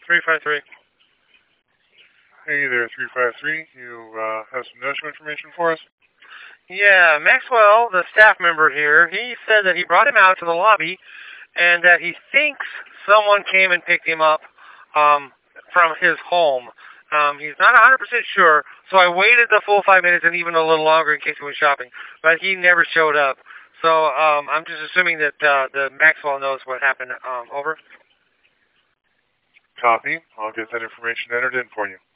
353. Hey there, 353. You have some notion information for us? Yeah, Maxwell, the staff member here, he said that he brought him out to the lobby and that he thinks someone came and picked him up from his home. He's not 100% sure, so I waited the full 5 minutes and even a little longer in case he went shopping, but he never showed up. So I'm just assuming that the Maxwell knows what happened. Over. Copy. I'll get that information entered in for you.